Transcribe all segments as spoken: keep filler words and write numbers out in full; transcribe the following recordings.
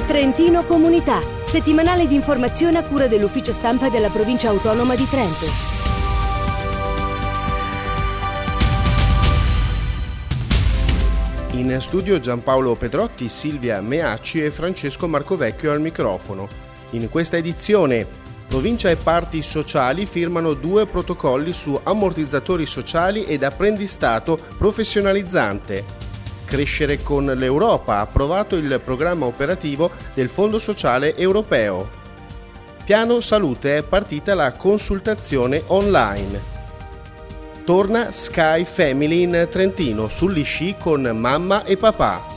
Trentino Comunità, settimanale di informazione a cura dell'ufficio stampa della provincia autonoma di Trento. In studio Giampaolo Pedrotti, Silvia Meacci e Francesco Marcovecchio al microfono. In questa edizione, Provincia e parti sociali firmano due protocolli su ammortizzatori sociali ed apprendistato professionalizzante. Crescere con l'Europa, ha approvato il programma operativo del Fondo Sociale Europeo. Piano Salute, è partita la consultazione online. Torna Sky Family in Trentino, sugli sci con mamma e papà.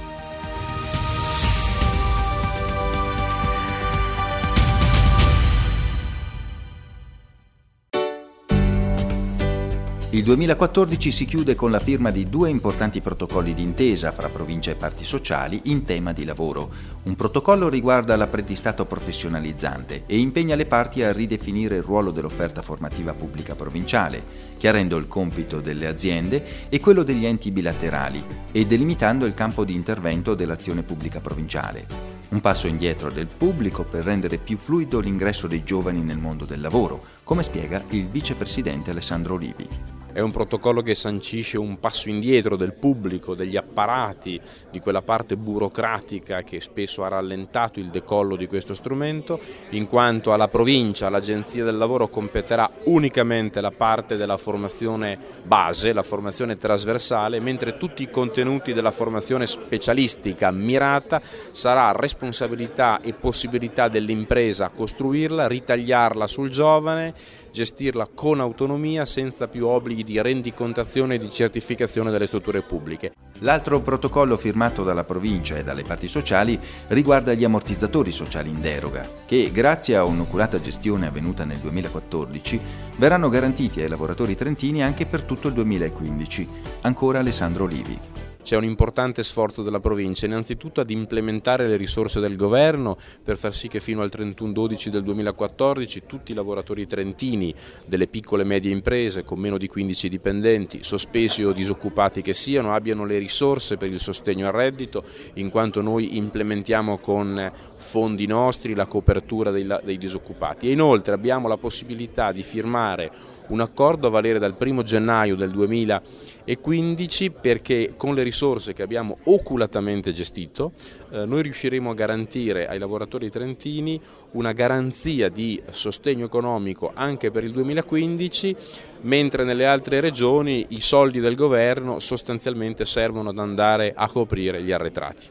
Il duemilaquattordici si chiude con la firma di due importanti protocolli d'intesa fra provincia e parti sociali in tema di lavoro. Un protocollo riguarda l'apprendistato professionalizzante e impegna le parti a ridefinire il ruolo dell'offerta formativa pubblica provinciale, chiarendo il compito delle aziende e quello degli enti bilaterali e delimitando il campo di intervento dell'azione pubblica provinciale. Un passo indietro del pubblico per rendere più fluido l'ingresso dei giovani nel mondo del lavoro, come spiega il vicepresidente Alessandro Olivi. È un protocollo che sancisce un passo indietro del pubblico, degli apparati, di quella parte burocratica che spesso ha rallentato il decollo di questo strumento, in quanto alla provincia, all'Agenzia del Lavoro competerà unicamente la parte della formazione base, la formazione trasversale, mentre tutti i contenuti della formazione specialistica mirata sarà responsabilità e possibilità dell'impresa costruirla, ritagliarla sul giovane, gestirla con autonomia senza più obblighi di rendicontazione e di certificazione delle strutture pubbliche. L'altro protocollo firmato dalla provincia e dalle parti sociali riguarda gli ammortizzatori sociali in deroga, che grazie a un'oculata gestione avvenuta nel duemilaquattordici verranno garantiti ai lavoratori trentini anche per tutto il duemilaquindici. Ancora Alessandro Olivi. C'è un importante sforzo della provincia, innanzitutto ad implementare le risorse del governo per far sì che fino al trentuno dicembre del duemilaquattordici tutti i lavoratori trentini delle piccole e medie imprese con meno di quindici dipendenti, sospesi o disoccupati che siano, abbiano le risorse per il sostegno al reddito, in quanto noi implementiamo con fondi nostri la copertura dei, dei disoccupati. E inoltre abbiamo la possibilità di firmare un accordo a valere dal primo gennaio del duemilaquindici perché con le risorse che abbiamo oculatamente gestito eh, noi riusciremo a garantire ai lavoratori trentini una garanzia di sostegno economico anche per il duemilaquindici, mentre nelle altre regioni i soldi del governo sostanzialmente servono ad andare a coprire gli arretrati.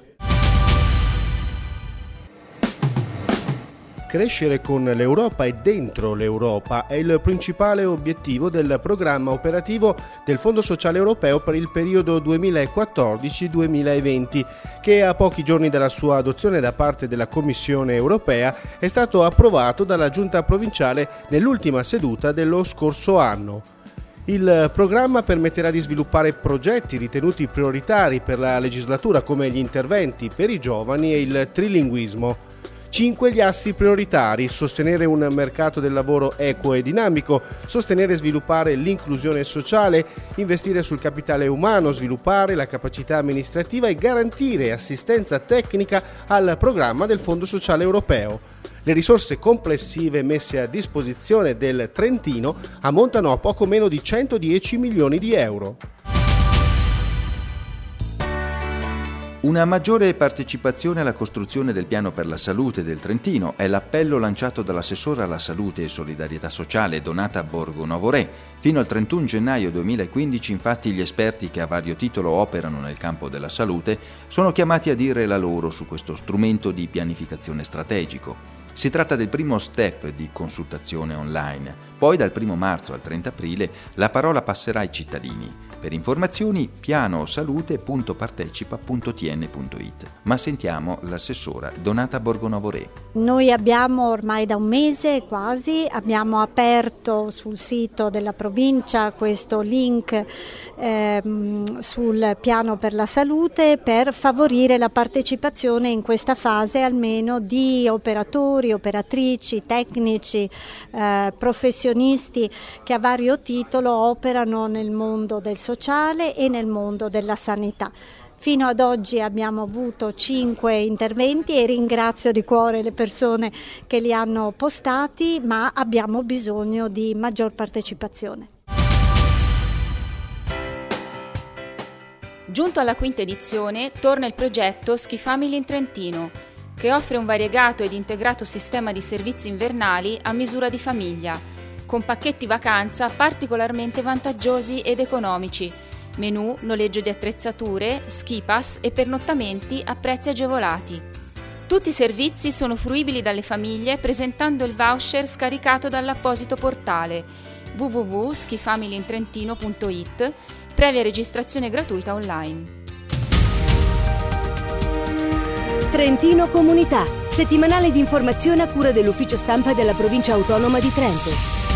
Crescere con l'Europa e dentro l'Europa è il principale obiettivo del programma operativo del Fondo Sociale Europeo per il periodo duemilaquattordici duemilaventi, che a pochi giorni dalla sua adozione da parte della Commissione Europea è stato approvato dalla Giunta Provinciale nell'ultima seduta dello scorso anno. Il programma permetterà di sviluppare progetti ritenuti prioritari per la legislatura come gli interventi per i giovani e il trilinguismo. Cinque gli assi prioritari: sostenere un mercato del lavoro equo e dinamico, sostenere e sviluppare l'inclusione sociale, investire sul capitale umano, sviluppare la capacità amministrativa e garantire assistenza tecnica al programma del Fondo Sociale Europeo. Le risorse complessive messe a disposizione del Trentino ammontano a poco meno di centodieci milioni di euro. Una maggiore partecipazione alla costruzione del piano per la salute del Trentino è l'appello lanciato dall'assessora alla salute e solidarietà sociale Donata Borgonovo Re. Fino al trentuno gennaio duemilaquindici, infatti, gli esperti che a vario titolo operano nel campo della salute sono chiamati a dire la loro su questo strumento di pianificazione strategico. Si tratta del primo step di consultazione online. Poi dal primo marzo al trenta aprile la parola passerà ai cittadini. Per informazioni pianosalute punto partecipa punto t n punto i t. Ma sentiamo l'assessora Donata Borgonovo Re. Noi abbiamo ormai da un mese quasi, abbiamo aperto sul sito della provincia questo link ehm, sul piano per la salute per favorire la partecipazione in questa fase almeno di operatori, operatrici, tecnici, eh, professionisti che a vario titolo operano nel mondo del sociale e nel mondo della sanità. Fino ad oggi abbiamo avuto cinque interventi e ringrazio di cuore le persone che li hanno postati, ma abbiamo bisogno di maggior partecipazione. Giunto alla quinta edizione, torna il progetto Ski Family in Trentino, che offre un variegato ed integrato sistema di servizi invernali a misura di famiglia, con pacchetti vacanza particolarmente vantaggiosi ed economici, menù, noleggio di attrezzature, ski pass e pernottamenti a prezzi agevolati. Tutti i servizi sono fruibili dalle famiglie presentando il voucher scaricato dall'apposito portale w w w punto ski family in trentino punto i t, previa registrazione gratuita online. Trentino Comunità, settimanale di informazione a cura dell'Ufficio Stampa della Provincia Autonoma di Trento.